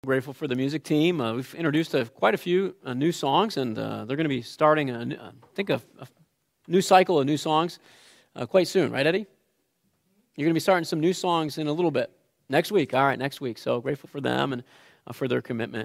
Grateful for the music team. We've introduced quite a few new songs, and they're going to be starting, a new cycle of new songs quite soon. Right, Eddie? You're going to be starting some new songs in a little bit. Next week. All right, next week. So grateful for them and for their commitment.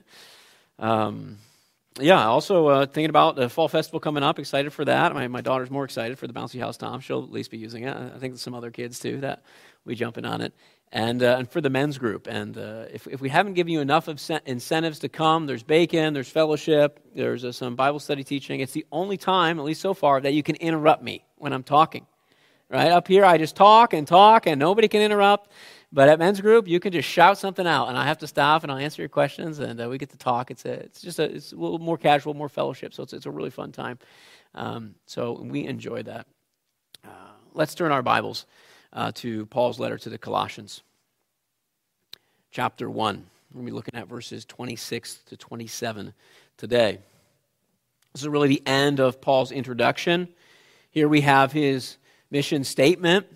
Also thinking about the Fall Festival coming up. Excited for that. My daughter's more excited for the Bouncy House Tom. She'll at least be using it. I think there's some other kids, too, that we jump in on it. And for the men's group. And if we haven't given you enough of incentives to come, there's bacon, there's fellowship, there's some Bible study teaching. It's the only time, at least so far, that you can interrupt me when I'm talking. Right? Up here, I just talk, and nobody can interrupt. But at men's group, you can just shout something out, and I have to stop, and I'll answer your questions, and we get to talk. It's a little more casual, more fellowship, so it's a really fun time. So we enjoy that. Let's turn our Bibles to Paul's letter to the Colossians. Chapter 1. We're going to be looking at verses 26 to 27 today. This is really the end of Paul's introduction. Here we have his mission statement.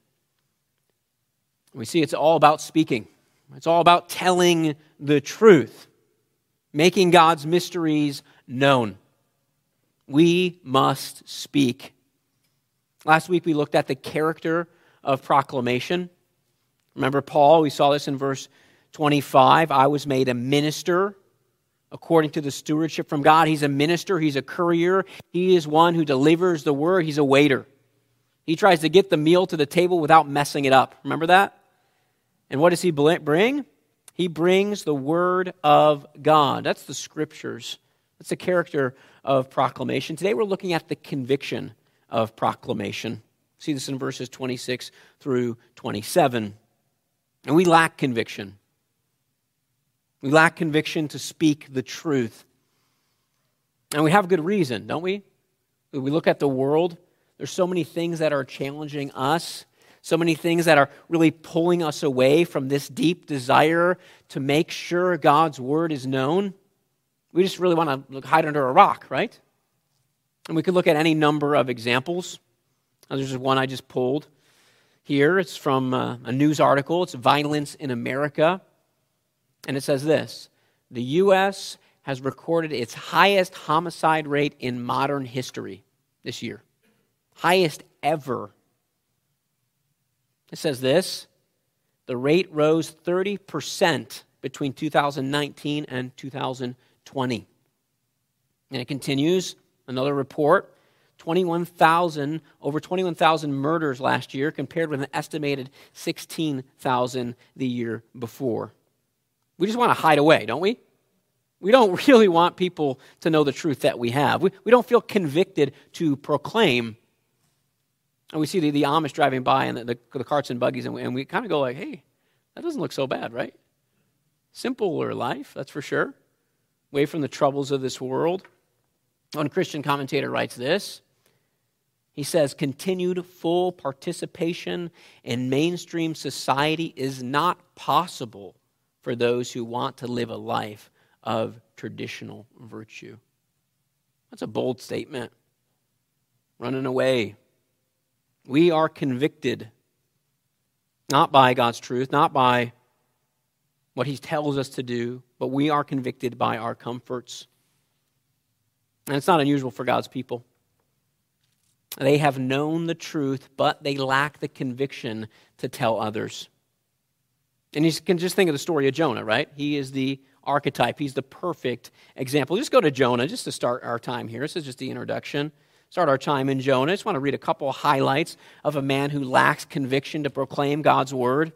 We see it's all about speaking. It's all about telling the truth, making God's mysteries known. We must speak. Last week we looked at the character of proclamation. Remember Paul, we saw this in verse 25. I was made a minister according to the stewardship from God. He's a minister, he's a courier. He is one who delivers the word. He's a waiter. He tries to get the meal to the table without messing it up. Remember that? And what does he bring? He brings the word of God. That's the scriptures. That's the character of proclamation. Today we're looking at the conviction of proclamation. See this in verses 26 through 27. And we lack conviction. We lack conviction to speak the truth. And we have good reason, don't we? We look at the world. There's so many things that are challenging us. So many things that are really pulling us away from this deep desire to make sure God's word is known. We just really want to hide under a rock, right? And we could look at any number of examples. There's just one I just pulled here. It's from a news article. It's Violence in America. And it says this: the U.S. has recorded its highest homicide rate in modern history this year. Highest ever. It says this: the rate rose 30% between 2019 and 2020. And it continues, another report, over 21,000 murders last year compared with an estimated 16,000 the year before. We just want to hide away, don't we? We don't really want people to know the truth that we have. We don't feel convicted to proclaim. And we see the Amish driving by and the carts and buggies, and we kind of go like, hey, that doesn't look so bad, right? Simpler life, that's for sure. Away from the troubles of this world. One Christian commentator writes this. He says, continued full participation in mainstream society is not possible for those who want to live a life of traditional virtue. That's a bold statement. Running away. We are convicted not by God's truth, not by what he tells us to do, but we are convicted by our comforts. And it's not unusual for God's people. They have known the truth, but they lack the conviction to tell others. And you can just think of the story of Jonah, right? He is the archetype. He's the perfect example. Just go to Jonah just to start our time here. This is just the introduction. Start our time in Jonah. I just want to read a couple of highlights of a man who lacks conviction to proclaim God's word.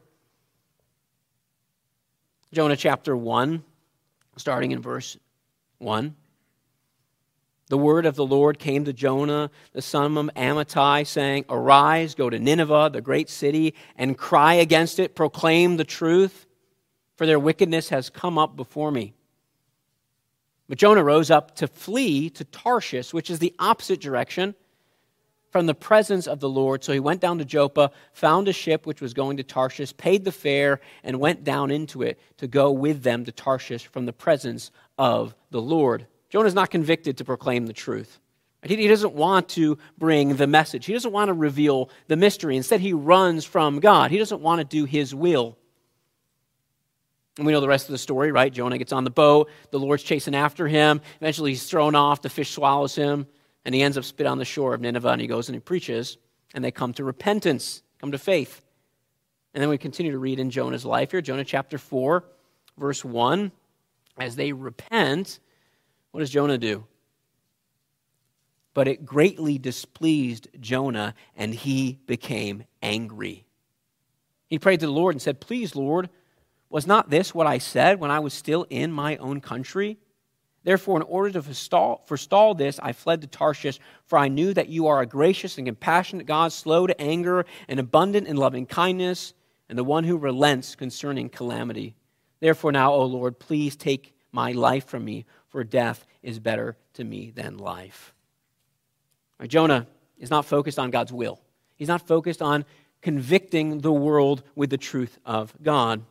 Jonah chapter 1, starting in verse 1. The word of the Lord came to Jonah, the son of Amittai, saying, arise, go to Nineveh, the great city, and cry against it, proclaim the truth, for their wickedness has come up before me. But Jonah rose up to flee to Tarshish, which is the opposite direction from the presence of the Lord. So he went down to Joppa, found a ship which was going to Tarshish, paid the fare, and went down into it to go with them to Tarshish from the presence of the Lord. Jonah's not convicted to proclaim the truth. He doesn't want to bring the message. He doesn't want to reveal the mystery. Instead, he runs from God. He doesn't want to do his will. And we know the rest of the story, right? Jonah gets on the boat, the Lord's chasing after him, eventually he's thrown off, the fish swallows him, and he ends up spit on the shore of Nineveh, and he goes and he preaches, and they come to repentance, come to faith. And then we continue to read in Jonah's life here, Jonah chapter 4, verse 1. As they repent, what does Jonah do? But it greatly displeased Jonah, and he became angry. He prayed to the Lord and said, "Please, Lord, was not this what I said when I was still in my own country? Therefore, in order to forestall this, I fled to Tarshish, for I knew that you are a gracious and compassionate God, slow to anger and abundant in loving kindness, and the one who relents concerning calamity. Therefore now, O Lord, please take my life from me, for death is better to me than life." Right, Jonah is not focused on God's will. He's not focused on convicting the world with the truth of God.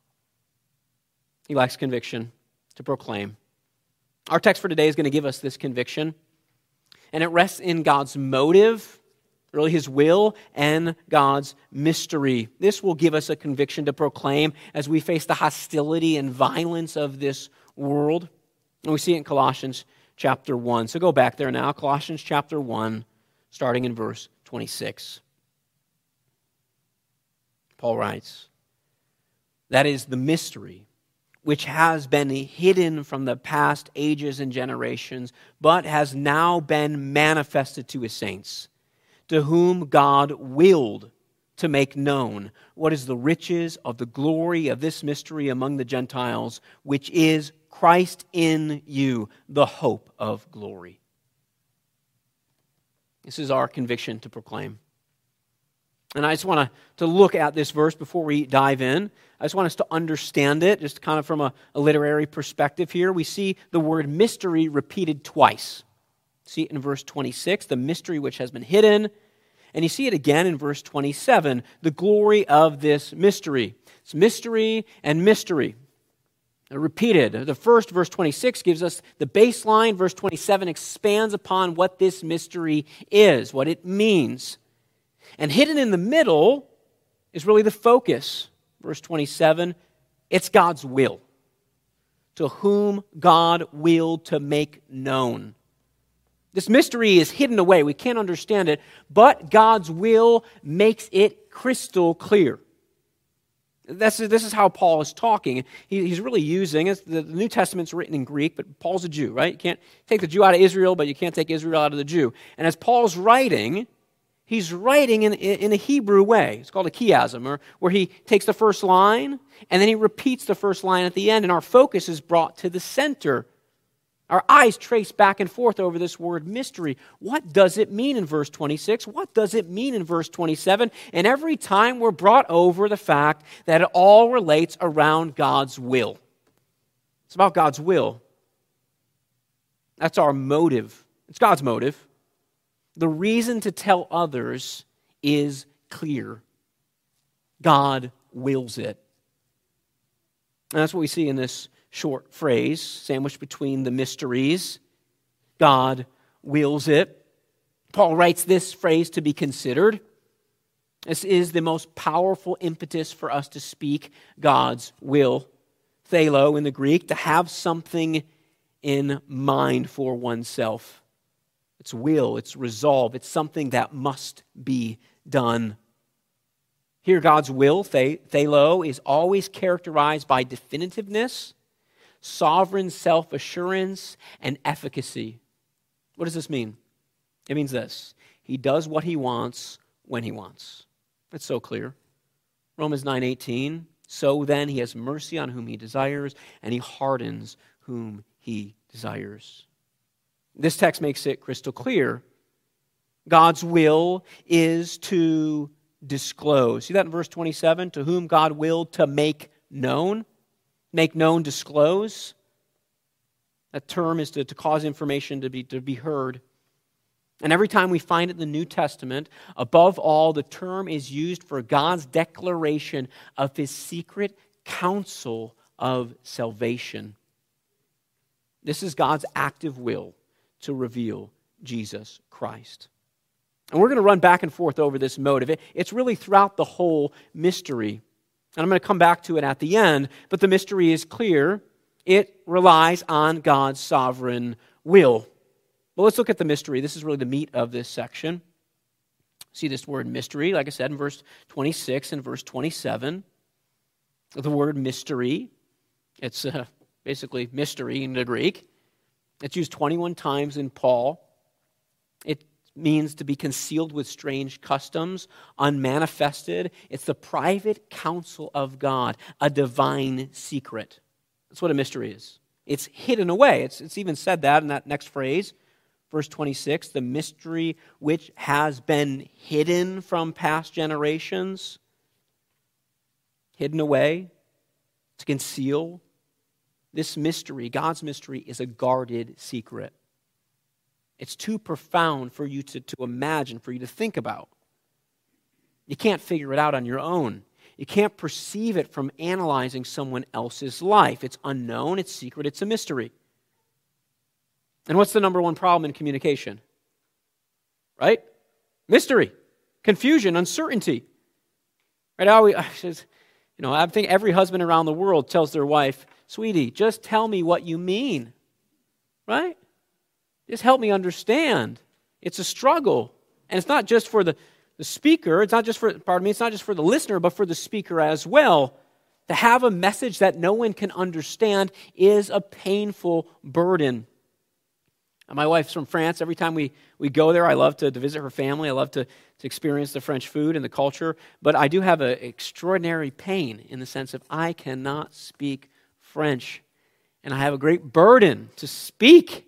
He lacks conviction to proclaim. Our text for today is going to give us this conviction, and it rests in God's motive, really His will, and God's mystery. This will give us a conviction to proclaim as we face the hostility and violence of this world. And we see it in Colossians chapter 1. So go back there now, Colossians chapter 1, starting in verse 26. Paul writes, "That is the mystery which has been hidden from the past ages and generations, but has now been manifested to His saints, to whom God willed to make known what is the riches of the glory of this mystery among the Gentiles, which is Christ in you, the hope of glory." This is our conviction to proclaim. And I just want to look at this verse before we dive in. I just want us to understand it, just kind of from a literary perspective here. We see the word mystery repeated twice. See it in verse 26, the mystery which has been hidden. And you see it again in verse 27, the glory of this mystery. It's mystery and mystery. They're repeated. The first, verse 26, gives us the baseline. Verse 27 expands upon what this mystery is, what it means. And hidden in the middle is really the focus. Verse 27, it's God's will, to whom God willed to make known. This mystery is hidden away. We can't understand it, but God's will makes it crystal clear. This is how Paul is talking. He's really using, the New Testament's written in Greek, but Paul's a Jew, right? You can't take the Jew out of Israel, but you can't take Israel out of the Jew. And as Paul's writing, he's writing in a Hebrew way. It's called a chiasm, where he takes the first line, and then he repeats the first line at the end, and our focus is brought to the center. Our eyes trace back and forth over this word mystery. What does it mean in verse 26? What does it mean in verse 27? And every time we're brought over the fact that it all relates around God's will. It's about God's will. That's our motive. It's God's motive. The reason to tell others is clear. God wills it. And that's what we see in this short phrase, sandwiched between the mysteries. God wills it. Paul writes this phrase to be considered. This is the most powerful impetus for us to speak God's will. Thelo in the Greek, to have something in mind for oneself. It's will, it's resolve, it's something that must be done. Here, God's will, thelo, is always characterized by definitiveness, sovereign self-assurance, and efficacy. What does this mean? It means this: He does what He wants when He wants. That's so clear. Romans 9:18, so then He has mercy on whom He desires, and He hardens whom He desires. This text makes it crystal clear. God's will is to disclose. See that in verse 27? To whom God willed to make known. Make known, disclose. That term is to cause information to be heard. And every time we find it in the New Testament, above all, the term is used for God's declaration of His secret counsel of salvation. This is God's active will to reveal Jesus Christ. And we're going to run back and forth over this motive. It's really throughout the whole mystery. And I'm going to come back to it at the end, but the mystery is clear. It relies on God's sovereign will. Well, let's look at the mystery. This is really the meat of this section. See this word mystery, like I said, in verse 26 and verse 27. The word mystery, it's basically mystery in the Greek. It's used 21 times in Paul. It means to be concealed with strange customs, unmanifested. It's the private counsel of God, a divine secret. That's what a mystery is. It's hidden away. It's even said that in that next phrase, verse 26, the mystery which has been hidden from past generations, hidden away, to conceal. This mystery, God's mystery, is a guarded secret. It's too profound for you to imagine, for you to think about. You can't figure it out on your own. You can't perceive it from analyzing someone else's life. It's unknown, it's secret, it's a mystery. And what's the number one problem in communication? Right? Mystery, confusion, uncertainty. Right? I think every husband around the world tells their wife, "Sweetie, just tell me what you mean." Right? Just help me understand. It's a struggle. And it's not just for the speaker, it's not just for the listener, but for the speaker as well. To have a message that no one can understand is a painful burden. And my wife's from France. Every time we go there, I love to visit her family. I love to experience the French food and the culture. But I do have an extraordinary pain in the sense of I cannot speak French. And I have a great burden to speak.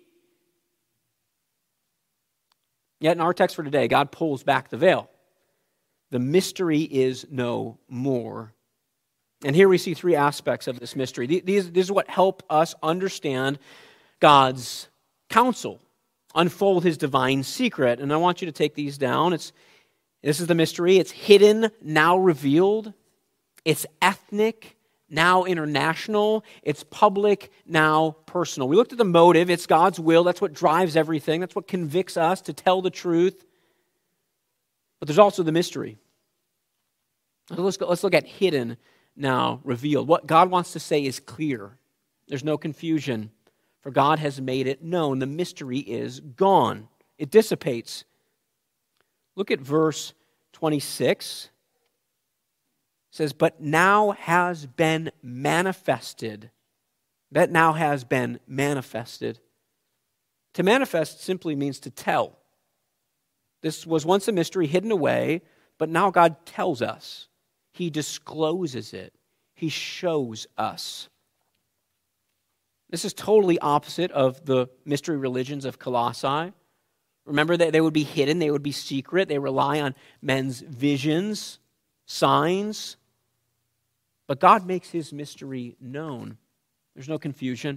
Yet in our text for today, God pulls back the veil. The mystery is no more. And here we see three aspects of this mystery. These is what help us understand God's counsel, unfold his divine secret. And I want you to take these down. This is the mystery. It's hidden, now revealed. It's ethnic, now international. It's public, now personal. We looked at the motive. It's God's will. That's what drives everything. That's what convicts us to tell the truth. But there's also the mystery. Let's look at hidden, now revealed. What God wants to say is clear. There's no confusion, for God has made it known. The mystery is gone. It dissipates. Look at verse 26. It says, but now has been manifested. That now has been manifested. To manifest simply means to tell. This was once a mystery hidden away, but now God tells us. He discloses it. He shows us. This is totally opposite of the mystery religions of Colossae. Remember that they would be hidden, they would be secret, they rely on men's visions, signs. But God makes his mystery known. There's no confusion.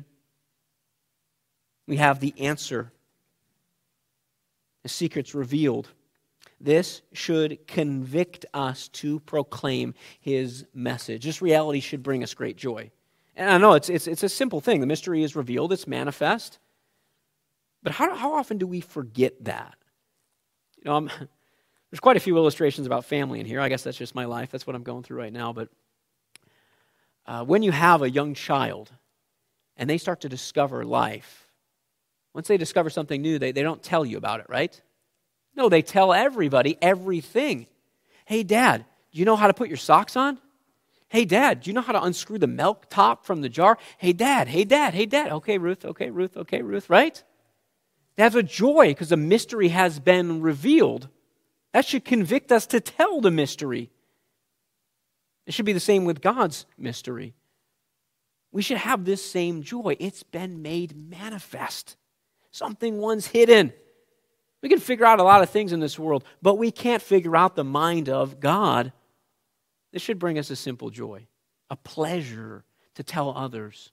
We have the answer. The secret's revealed. This should convict us to proclaim his message. This reality should bring us great joy. And I know it's a simple thing. The mystery is revealed, it's manifest. But how often do we forget that? There's quite a few illustrations about family in here. I guess that's just my life. That's what I'm going through right now. But when you have a young child and they start to discover life, once they discover something new, they don't tell you about it, right? No, they tell everybody everything. Hey, Dad, do you know how to put your socks on? Hey, Dad, do you know how to unscrew the milk top from the jar? Hey, Dad, hey, Dad, hey, Dad. Okay, Ruth, right? That's a joy because the mystery has been revealed. That should convict us to tell the mystery. It should be the same with God's mystery. We should have this same joy. It's been made manifest. Something once hidden. We can figure out a lot of things in this world, but we can't figure out the mind of God. This should bring us a simple joy, a pleasure to tell others.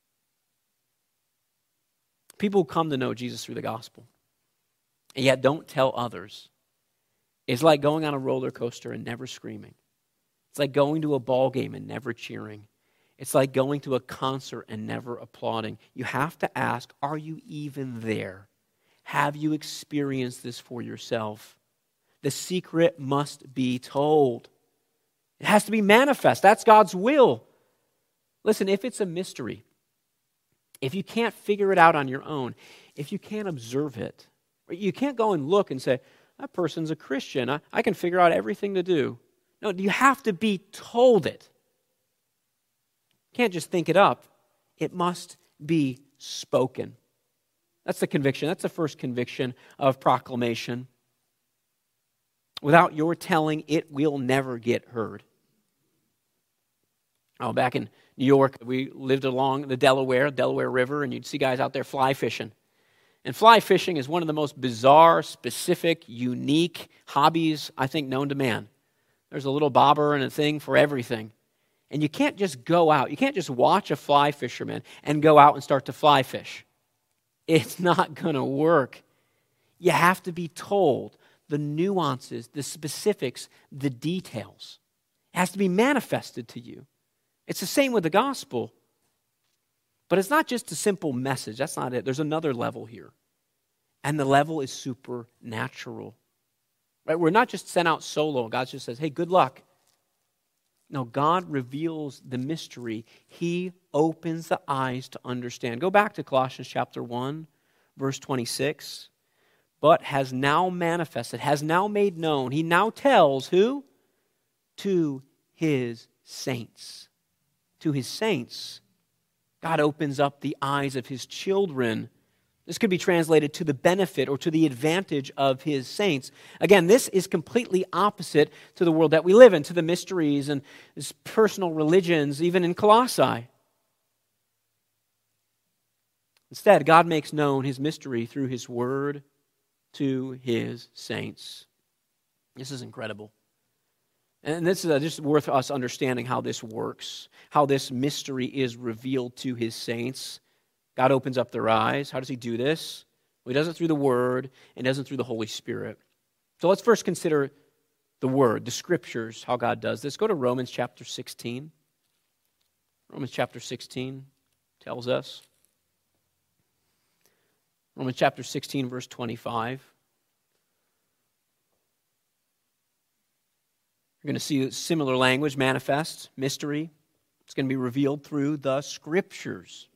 People come to know Jesus through the gospel, and yet don't tell others. It's like going on a roller coaster and never screaming. It's like going to a ball game and never cheering. It's like going to a concert and never applauding. You have to ask, are you even there? Have you experienced this for yourself? The secret must be told. It has to be manifest. That's God's will. Listen, if it's a mystery, if you can't figure it out on your own, if you can't observe it, you can't go and look and say, that person's a Christian. I can figure out everything to do. No, you have to be told it. You can't just think it up. It must be spoken. That's the conviction. That's the first conviction of proclamation. Without your telling, it will never get heard. Oh, back in New York, we lived along the Delaware River, and you'd see guys out there fly fishing. And fly fishing is one of the most bizarre, specific, unique hobbies, I think, known to man. There's a little bobber and a thing for everything. And you can't just go out. You can't just watch a fly fisherman and go out and start to fly fish. It's not going to work. You have to be told the nuances, the specifics, the details. It has to be manifested to you. It's the same with the gospel. But it's not just a simple message. That's not it. There's another level here. And the level is supernatural. Right? We're not just sent out solo. God just says, hey, good luck. No, God reveals the mystery. He opens the eyes to understand. Go back to Colossians chapter 1, verse 26. But has now manifested, has now made known. He now tells who? To his saints. To his saints. God opens up the eyes of his children. This could be translated to the benefit or to the advantage of his saints. Again, this is completely opposite to the world that we live in, to the mysteries and his personal religions, even in Colossae. Instead, God makes known his mystery through his word to his saints. This is incredible. And this is just worth us understanding how this works, how this mystery is revealed to his saints. God opens up their eyes. How does he do this? Well, he does it through the Word and does it through the Holy Spirit. So let's first consider the Word, the Scriptures, how God does this. Go to Romans chapter 16. Romans chapter 16 tells us. Romans chapter 16, verse 25. You're going to see similar language manifest, mystery. It's going to be revealed through the Scriptures.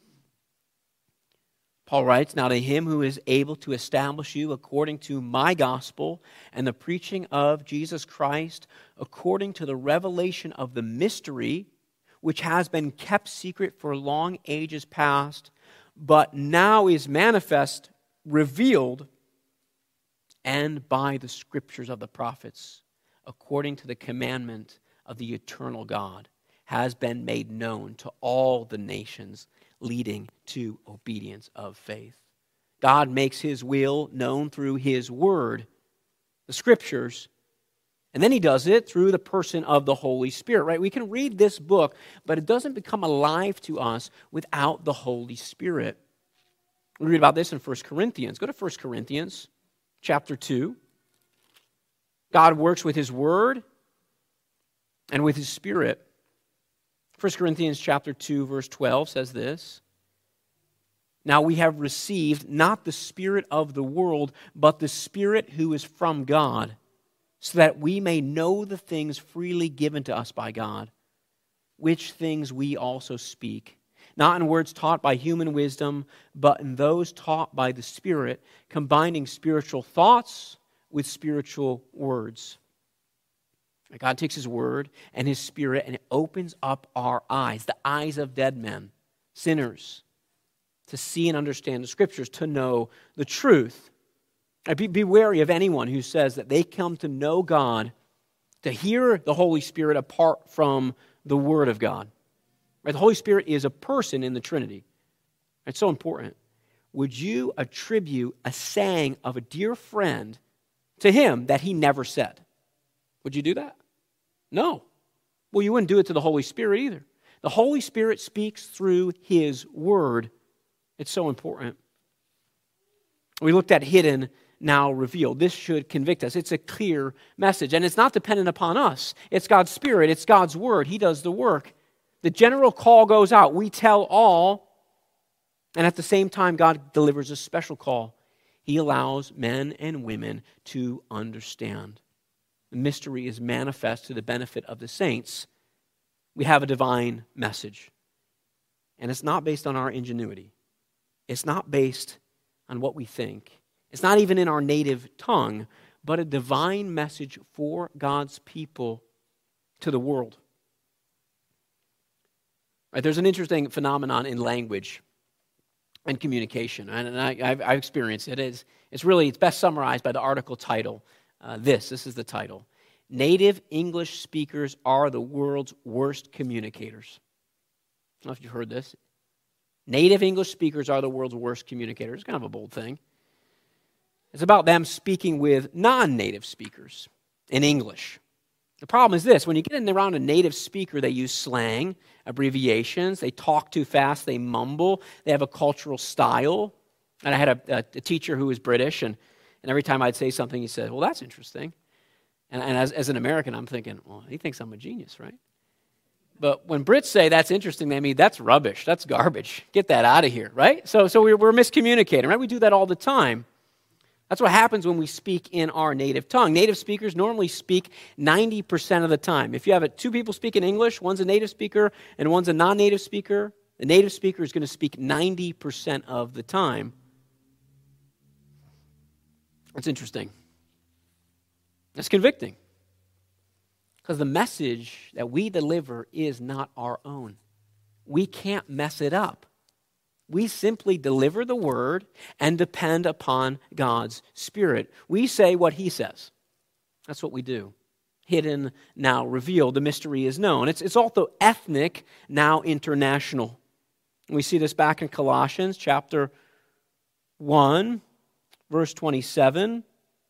Paul writes, now to him who is able to establish you according to my gospel and the preaching of Jesus Christ, according to the revelation of the mystery, which has been kept secret for long ages past, but now is manifest, revealed, and by the Scriptures of the prophets, according to the commandment of the eternal God, has been made known to all the nations, leading to obedience of faith. God makes his will known through his word, the Scriptures, and then he does it through the person of the Holy Spirit, right? We can read this book, but it doesn't become alive to us without the Holy Spirit. We read about this in 1 Corinthians. Go to 1 Corinthians chapter 2. God works with his word and with his Spirit. 1 Corinthians chapter 2, verse 12 says this, now we have received not the spirit of the world, but the Spirit who is from God, so that we may know the things freely given to us by God, which things we also speak, not in words taught by human wisdom, but in those taught by the Spirit, combining spiritual thoughts with spiritual words. God takes his word and his Spirit and it opens up our eyes, the eyes of dead men, sinners, to see and understand the Scriptures, to know the truth. Be wary of anyone who says that they come to know God, to hear the Holy Spirit apart from the Word of God. Right? The Holy Spirit is a person in the Trinity. It's so important. Would you attribute a saying of a dear friend to him that he never said? Would you do that? No. Well, you wouldn't do it to the Holy Spirit either. The Holy Spirit speaks through his word. It's so important. We looked at hidden, now revealed. This should convict us. It's a clear message, and it's not dependent upon us. It's God's Spirit. It's God's word. He does the work. The general call goes out. We tell all, and at the same time, God delivers a special call. He allows men and women to understand. the mystery is manifest to the benefit of the saints, we have a divine message. And it's not based on our ingenuity. It's not based on what we think. It's not even in our native tongue, but a divine message for God's people to the world. Right, there's an interesting phenomenon in language and communication, and I've experienced it. It's best summarized by the article title. This is the title. Native English speakers are the world's worst communicators. I don't know if you've heard this. Native English speakers are the world's worst communicators. It's kind of a bold thing. It's about them speaking with non-native speakers in English. The problem is this: when you get around a native speaker, they use slang, abbreviations, they talk too fast, they mumble, they have a cultural style. And I had a teacher who was British, and every time I'd say something, he said, well, that's interesting. And as an American, I'm thinking, well, he thinks I'm a genius, right? But when Brits say that's interesting, they mean that's rubbish, that's garbage. Get that out of here, right? So we're miscommunicating, right? We do that all the time. That's what happens when we speak in our native tongue. Native speakers normally speak 90% of the time. If you have two people speaking English, one's a native speaker and one's a non-native speaker, the native speaker is going to speak 90% of the time. That's interesting. That's convicting. Because the message that we deliver is not our own. We can't mess it up. We simply deliver the word and depend upon God's Spirit. We say what He says. That's what we do. Hidden, now revealed. The mystery is known. It's also ethnic, now international. We see this back in Colossians chapter 1, verse 27.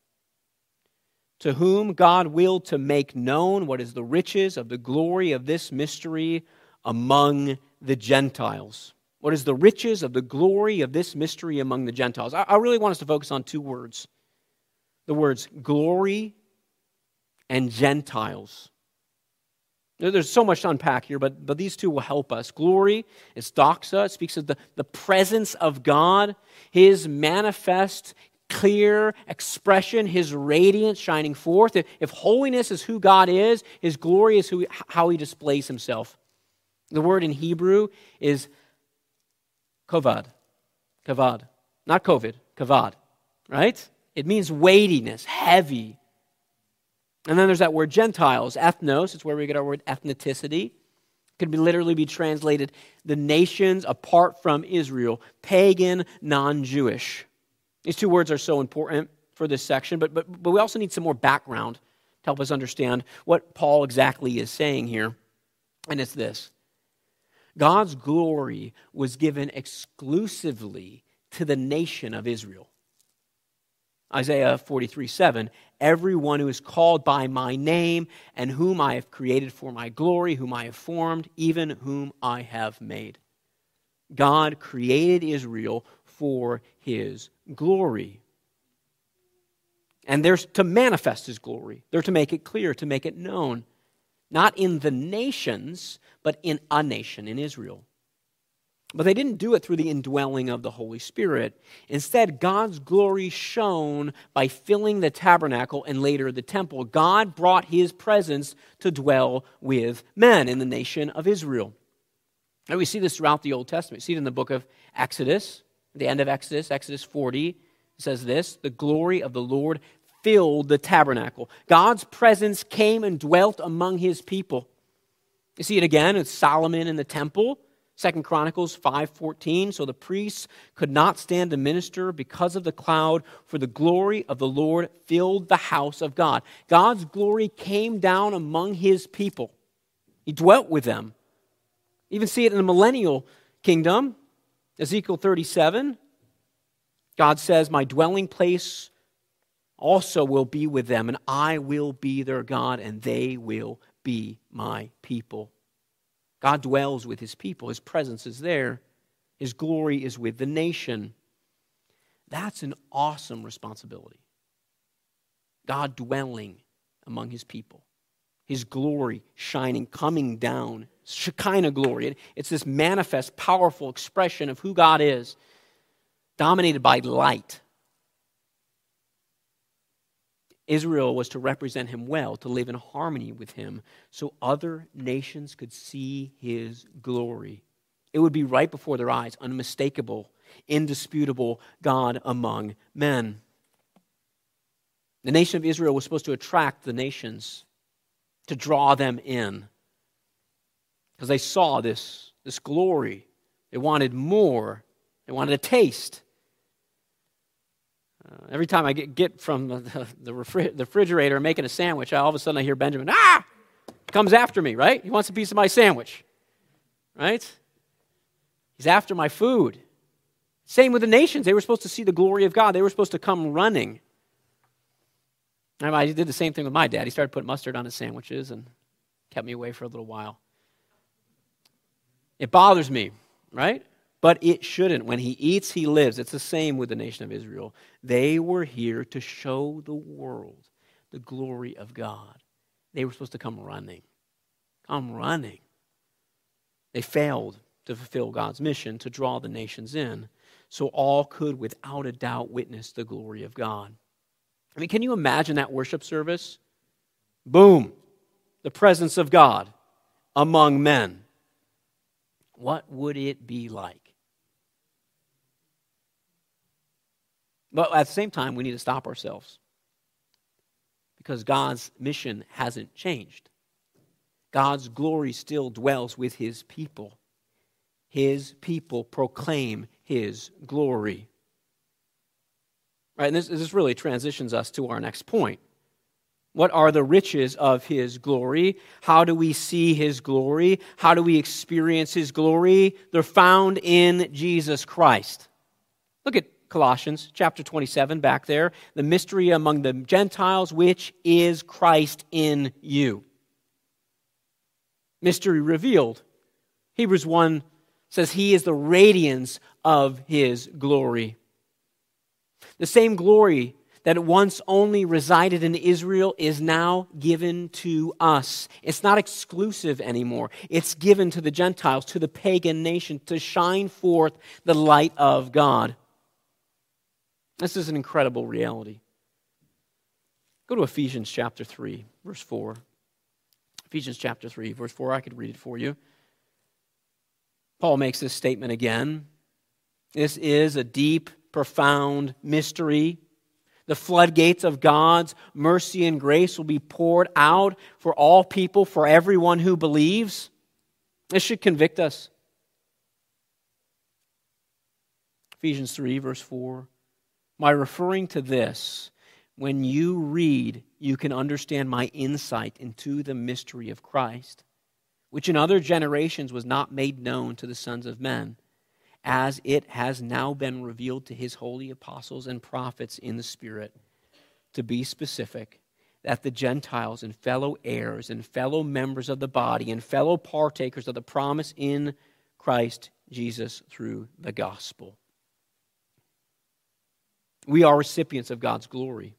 To whom God willed to make known what is the riches of the glory of this mystery among the Gentiles. What is the riches of the glory of this mystery among the Gentiles? I really want us to focus on two words. The words glory and Gentiles. There's so much to unpack here, but these two will help us. Glory is doxa. It speaks of the presence of God, His manifest, clear expression, His radiance shining forth. If holiness is who God is, His glory is how He displays Himself. The word in Hebrew is kavod. Kavod. Not COVID, kavod. Right? It means weightiness, heavy. And then there's that word Gentiles, ethnos. It's where we get our word ethnicity. It could literally be translated the nations apart from Israel, pagan, non-Jewish. These two words are so important for this section, but we also need some more background to help us understand what Paul exactly is saying here. And it's this. God's glory was given exclusively to the nation of Israel. Isaiah 43:7, everyone who is called by my name and whom I have created for my glory, whom I have formed, even whom I have made. God created Israel for His glory. And they're to manifest His glory. They're to make it clear, to make it known. Not in the nations, but in a nation, in Israel. But they didn't do it through the indwelling of the Holy Spirit. Instead, God's glory shone by filling the tabernacle and later the temple. God brought His presence to dwell with men in the nation of Israel. And we see this throughout the Old Testament. We see it in the book of Exodus, at the end of Exodus, Exodus 40. It says this, the glory of the Lord filled the tabernacle. God's presence came and dwelt among His people. You see it again with Solomon in the temple. 2 Chronicles 5:14, so the priests could not stand to minister because of the cloud, for the glory of the Lord filled the house of God. God's glory came down among His people. He dwelt with them. You even see it in the millennial kingdom. Ezekiel 37, God says, my dwelling place also will be with them, and I will be their God, and they will be my people. God dwells with His people. His presence is there. His glory is with the nation. That's an awesome responsibility. God dwelling among His people. His glory shining, coming down. Shekinah glory. It's this manifest, powerful expression of who God is, dominated by light. Israel was to represent him well, to live in harmony with him, so other nations could see his glory. It would be right before their eyes, unmistakable, indisputable God among men. The nation of Israel was supposed to attract the nations, to draw them in, because they saw this glory. They wanted more. They wanted a taste. Every time I get from the refrigerator making a sandwich, all of a sudden I hear Benjamin, He comes after me, right? He wants a piece of my sandwich, right? He's after my food. Same with the nations. They were supposed to see the glory of God. They were supposed to come running. I did the same thing with my dad. He started putting mustard on his sandwiches and kept me away for a little while. It bothers me, right? But it shouldn't. When he eats, he lives. It's the same with the nation of Israel. They were here to show the world the glory of God. They were supposed to come running. Come running. They failed to fulfill God's mission to draw the nations in, so all could without a doubt witness the glory of God. I mean, can you imagine that worship service? Boom. The presence of God among men. What would it be like? But at the same time, we need to stop ourselves, because God's mission hasn't changed. God's glory still dwells with his people. His people proclaim his glory. Right, and this really transitions us to our next point. What are the riches of his glory? How do we see his glory? How do we experience his glory? They're found in Jesus Christ. Look at Colossians chapter 27 back there. The mystery among the Gentiles, which is Christ in you. Mystery revealed. Hebrews 1 says he is the radiance of his glory. The same glory that once only resided in Israel is now given to us. It's not exclusive anymore. It's given to the Gentiles, to the pagan nation, to shine forth the light of God. This is an incredible reality. Go to Ephesians chapter 3, verse 4. Ephesians chapter 3, verse 4. I could read it for you. Paul makes this statement again. This is a deep, profound mystery. The floodgates of God's mercy and grace will be poured out for all people, for everyone who believes. This should convict us. Ephesians 3, verse 4. By referring to this, when you read, you can understand my insight into the mystery of Christ, which in other generations was not made known to the sons of men, as it has now been revealed to his holy apostles and prophets in the Spirit. To be specific, that the Gentiles and fellow heirs and fellow members of the body and fellow partakers of the promise in Christ Jesus through the gospel. We are recipients of God's glory.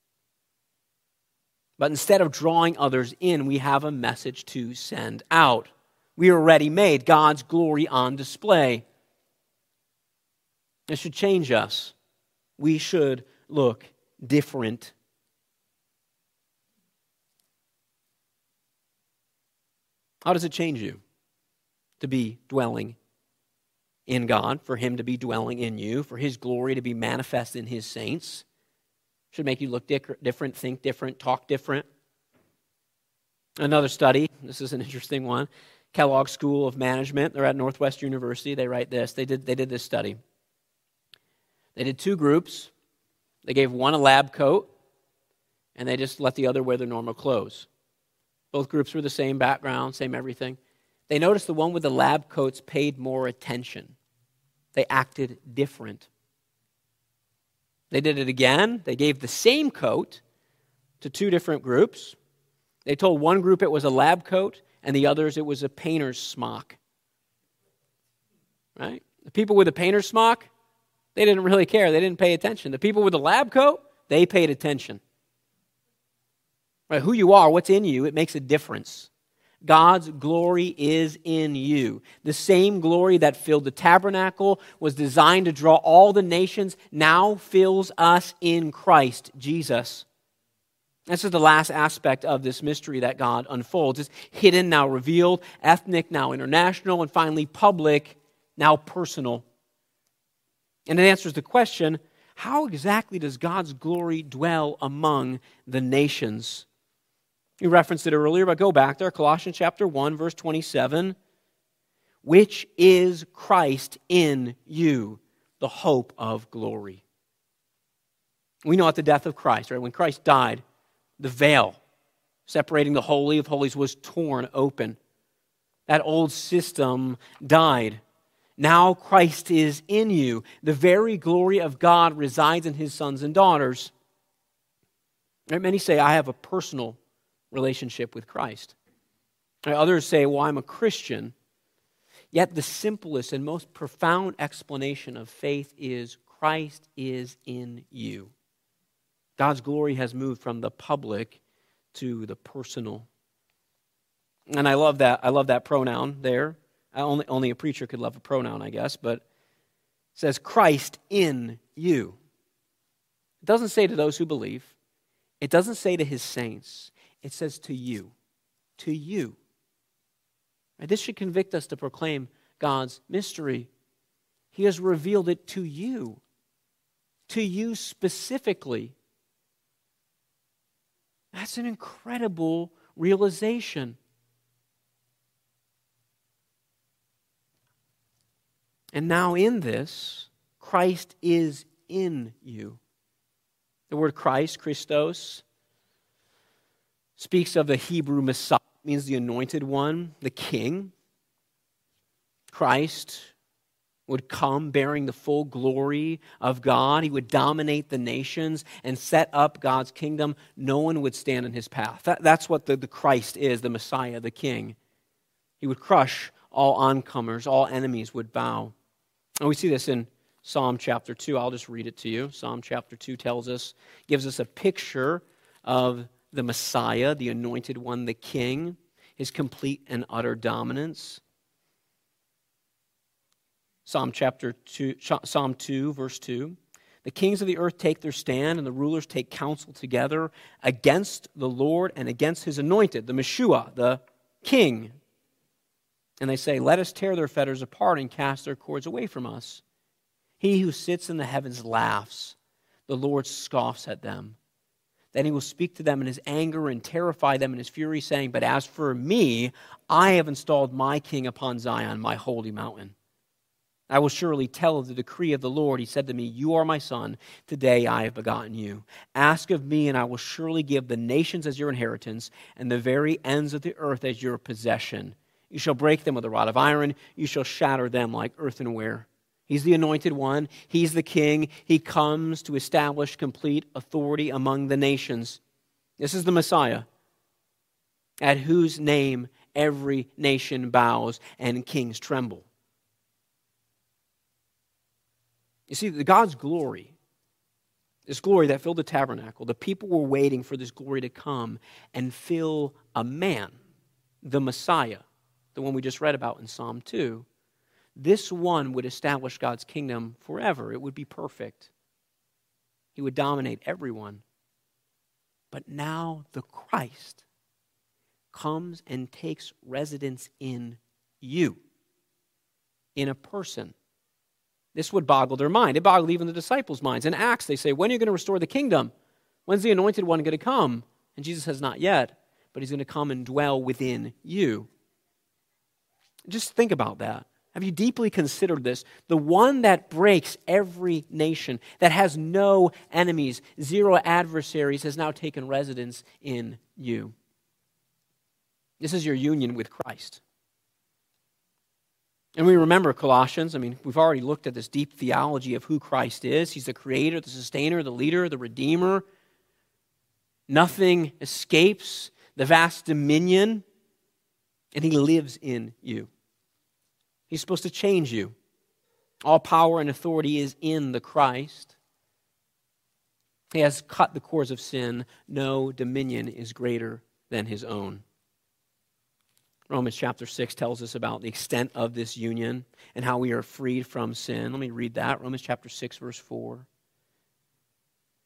But instead of drawing others in, we have a message to send out. We are ready-made, God's glory on display. This should change us. We should look different. How does it change you to be dwelling in God, for him to be dwelling in you, for his glory to be manifest in his saints? Should make you look different, think different, talk different. Another study, this is an interesting one. Kellogg School of Management, they're at Northwest University, they write this. They did this study. They did two groups. They gave one a lab coat, and they just let the other wear their normal clothes. Both groups were the same background, same everything. They noticed the one with the lab coats paid more attention. They acted different. They did it again. They gave the same coat to two different groups. They told one group it was a lab coat, and the others it was a painter's smock. Right? The people with the painter's smock, they didn't really care. They didn't pay attention. The people with the lab coat, they paid attention. Right? Who you are, what's in you, it makes a difference. God's glory is in you. The same glory that filled the tabernacle, was designed to draw all the nations, now fills us in Christ Jesus. This is the last aspect of this mystery that God unfolds. It's hidden, now revealed, ethnic, now international, and finally public, now personal. And it answers the question, how exactly does God's glory dwell among the nations? We referenced it earlier, but go back there, Colossians chapter 1, verse 27. Which is Christ in you, the hope of glory. We know at the death of Christ, right? When Christ died, the veil separating the Holy of Holies was torn open. That old system died. Now Christ is in you. The very glory of God resides in his sons and daughters. Right? Many say, I have a personal relationship with Christ. Right? Others say, well, I'm a Christian. Yet the simplest and most profound explanation of faith is Christ is in you. God's glory has moved from the public to the personal. And I love that pronoun there. Only a preacher could love a pronoun, I guess, but it says Christ in you. It doesn't say to those who believe. It doesn't say to his saints. It says to you. To you. Right? This should convict us to proclaim God's mystery. He has revealed it to you. To you specifically. That's an incredible realization. And now in this, Christ is in you. The word Christ, Christos, speaks of the Hebrew Messiah. It means the anointed one, the king. Christ would come bearing the full glory of God. He would dominate the nations and set up God's kingdom. No one would stand in his path. That's what the Christ is, the Messiah, the king. He would crush all oncomers, all enemies would bow. And we see this in Psalm chapter 2. I'll just read it to you. Psalm chapter 2 gives us a picture of the Messiah, the anointed one, the king, his complete and utter dominance. Psalm 2, verse 2. The kings of the earth take their stand, and the rulers take counsel together against the Lord and against his anointed, the Meshua, the king. And they say, let us tear their fetters apart and cast their cords away from us. He who sits in the heavens laughs. The Lord scoffs at them. Then he will speak to them in his anger and terrify them in his fury, saying, but as for me, I have installed my king upon Zion, my holy mountain. I will surely tell of the decree of the Lord. He said to me, you are my son. Today I have begotten you. Ask of me, and I will surely give the nations as your inheritance, and the very ends of the earth as your possession. You shall break them with a rod of iron. You shall shatter them like earthenware. He's the anointed one. He's the king. He comes to establish complete authority among the nations. This is the Messiah, at whose name every nation bows and kings tremble. You see, God's glory, this glory that filled the tabernacle, the people were waiting for this glory to come and fill a man, the Messiah, the one we just read about in Psalm 2. This one would establish God's kingdom forever. It would be perfect. He would dominate everyone. But now the Christ comes and takes residence in you, in a person. This would boggle their mind. It boggled even the disciples' minds. In Acts, they say, when are you going to restore the kingdom? When's the anointed one going to come? And Jesus says, not yet, but he's going to come and dwell within you. Just think about that. Have you deeply considered this? The one that breaks every nation, that has no enemies, zero adversaries, has now taken residence in you. This is your union with Christ. And we remember Colossians. We've already looked at this deep theology of who Christ is. He's the creator, the sustainer, the leader, the redeemer. Nothing escapes the vast dominion, and he lives in you. He's supposed to change you. All power and authority is in the Christ. He has cut the cords of sin. No dominion is greater than his own. Romans chapter 6 tells us about the extent of this union and how we are freed from sin. Let me read that. Romans chapter 6, verse 4.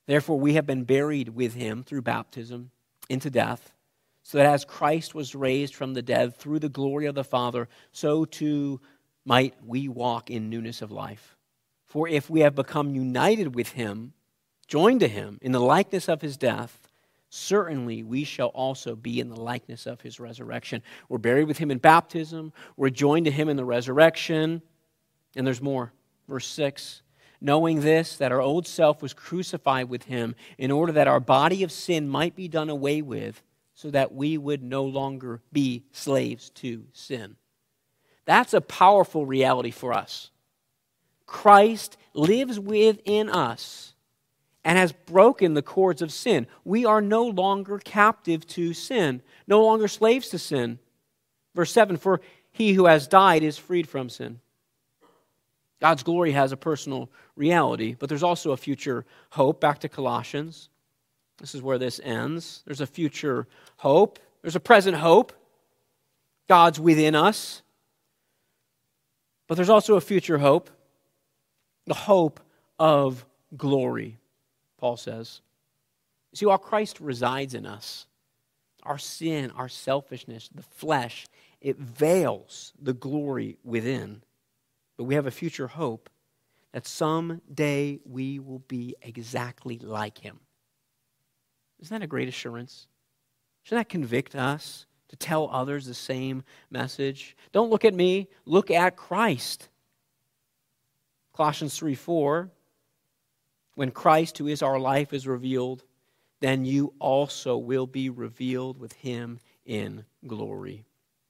Therefore, we have been buried with him through baptism into death, so that as Christ was raised from the dead through the glory of the Father, so too might we walk in newness of life. For if we have become united with him, joined to him in the likeness of his death, certainly we shall also be in the likeness of his resurrection. We're buried with him in baptism. We're joined to him in the resurrection. And there's more. Verse 6, knowing this, that our old self was crucified with him in order that our body of sin might be done away with, so that we would no longer be slaves to sin. That's a powerful reality for us. Christ lives within us and has broken the cords of sin. We are no longer captive to sin, no longer slaves to sin. Verse 7, for he who has died is freed from sin. God's glory has a personal reality, but there's also a future hope. Back to Colossians. This is where this ends. There's a future hope. There's a present hope. God's within us. But there's also a future hope. The hope of glory, Paul says. You see, while Christ resides in us, our sin, our selfishness, the flesh, it veils the glory within. But we have a future hope that someday we will be exactly like him. Isn't that a great assurance? Shouldn't that convict us to tell others the same message? Don't look at me, look at Christ. Colossians 3:4, when Christ, who is our life, is revealed, then you also will be revealed with him in glory.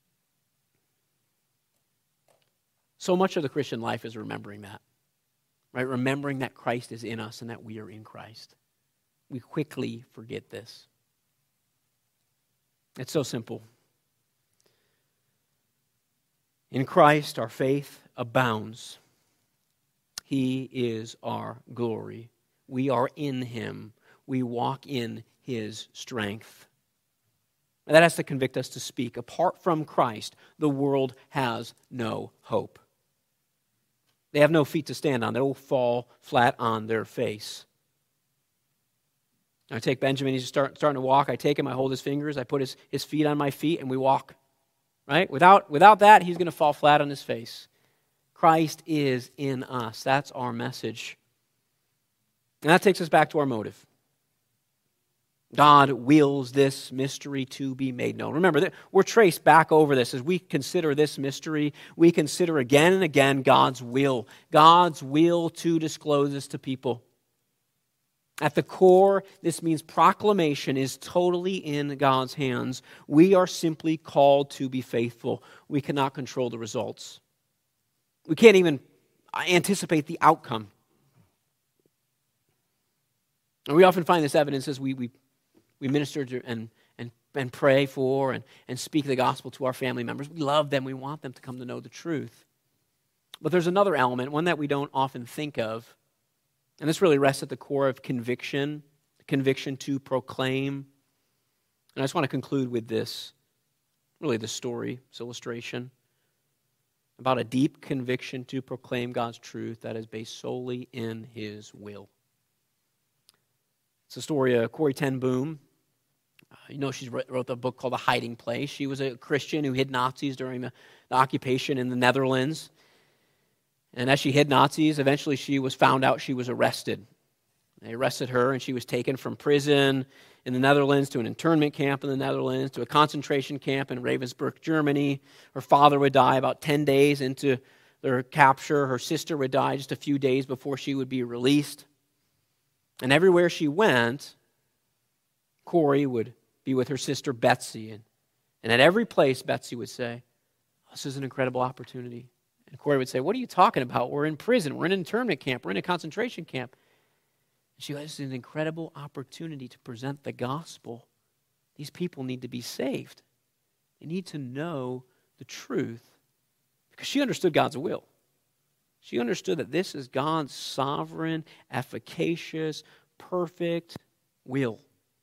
So much of the Christian life is remembering that, right? Remembering that Christ is in us and that we are in Christ. We quickly forget this. It's so simple. In Christ, our faith abounds. He is our glory. We are in him. We walk in his strength. And that has to convict us to speak. Apart from Christ, the world has no hope. They have no feet to stand on. They will fall flat on their face. I take Benjamin, he's starting to walk. I take him, I hold his fingers, I put his feet on my feet, and we walk. Right? Without that, he's going to fall flat on his face. Christ is in us. That's our message. And that takes us back to our motive. God wills this mystery to be made known. Remember, we're traced back over this. As we consider this mystery, we consider again and again God's will. God's will to disclose this to people. At the core, this means proclamation is totally in God's hands. We are simply called to be faithful. We cannot control the results. We can't even anticipate the outcome. And we often find this evidence as we minister to and pray for and speak the gospel to our family members. We love them. We want them to come to know the truth. But there's another element, one that we don't often think of, and this really rests at the core of conviction to proclaim. And I just want to conclude with this, really the story, this illustration, about a deep conviction to proclaim God's truth that is based solely in his will. It's the story of Corrie ten Boom. You know, she wrote the book called The Hiding Place. She was a Christian who hid Nazis during the occupation in the Netherlands. And as she hid Nazis, eventually she was found out she was arrested. They arrested her, and she was taken from prison in the Netherlands to an internment camp in the Netherlands to a concentration camp in Ravensbrück, Germany. Her father would die about 10 days into their capture. Her sister would die just a few days before she would be released. And everywhere she went, Corrie would be with her sister Betsy. And at every place, Betsy would say, "This is an incredible opportunity." And Corrie would say, "What are you talking about? We're in prison. We're in an internment camp. We're in a concentration camp." And she goes, "This is an incredible opportunity to present the gospel. These people need to be saved. They need to know the truth." Because she understood God's will. She understood that this is God's sovereign, efficacious, perfect will.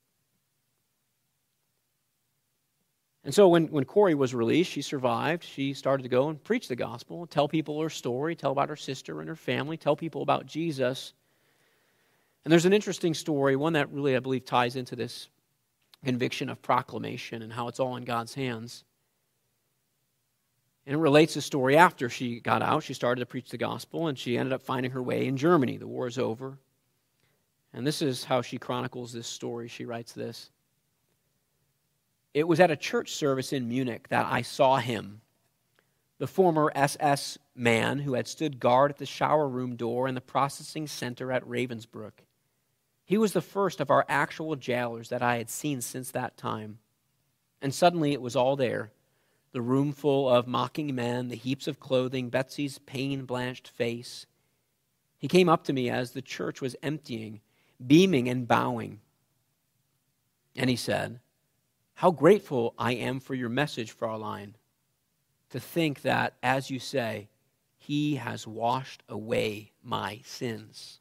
And so when Corrie was released, she survived. She started to go and preach the gospel, tell people her story, tell about her sister and her family, tell people about Jesus. And there's an interesting story, one that really, I believe, ties into this conviction of proclamation and how it's all in God's hands. And it relates the story after she got out. She started to preach the gospel, and she ended up finding her way in Germany. The war is over. And this is how she chronicles this story. She writes this. It was at a church service in Munich that I saw him, the former SS man who had stood guard at the shower room door in the processing center at Ravensbrück. He was the first of our actual jailers that I had seen since that time. And suddenly it was all there. The room full of mocking men, the heaps of clothing, Betsy's pain-blanched face. He came up to me as the church was emptying, beaming and bowing. And he said, "How grateful I am for your message, Fraulein. To think that, as you say, he has washed away my sins."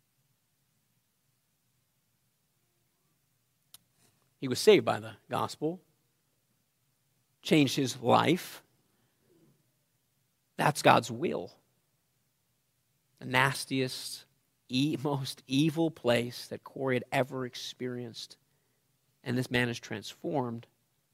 He was saved by the gospel, changed his life. That's God's will. The nastiest, most evil place that Corey had ever experienced. And this man is transformed.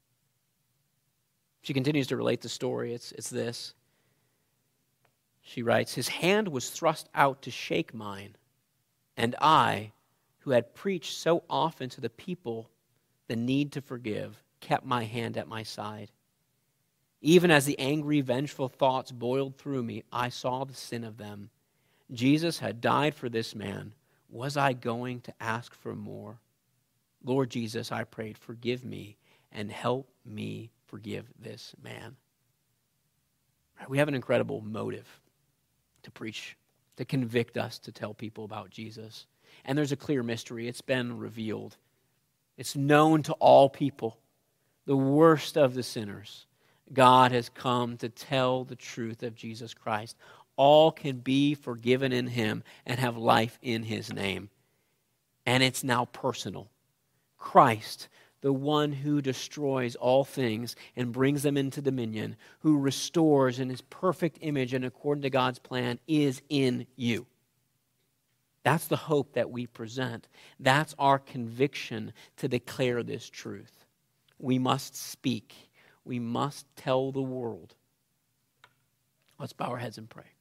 She continues to relate the story. It's this. She writes, "His hand was thrust out to shake mine, and I, who had preached so often to the people the need to forgive, kept my hand at my side. Even as the angry, vengeful thoughts boiled through me, I saw the sin of them. Jesus had died for this man. Was I going to ask for more? Lord Jesus, I prayed, forgive me and help me forgive this man." We have an incredible motive to preach, to convict us, to tell people about Jesus. And there's a clear mystery. It's been revealed. It's known to all people. The worst of the sinners. God has come to tell the truth of Jesus Christ. All can be forgiven in him and have life in his name. And it's now personal. Christ, the one who destroys all things and brings them into dominion, who restores in his perfect image and according to God's plan, is in you. That's the hope that we present. That's our conviction to declare this truth. We must speak. We must tell the world. Let's bow our heads and pray.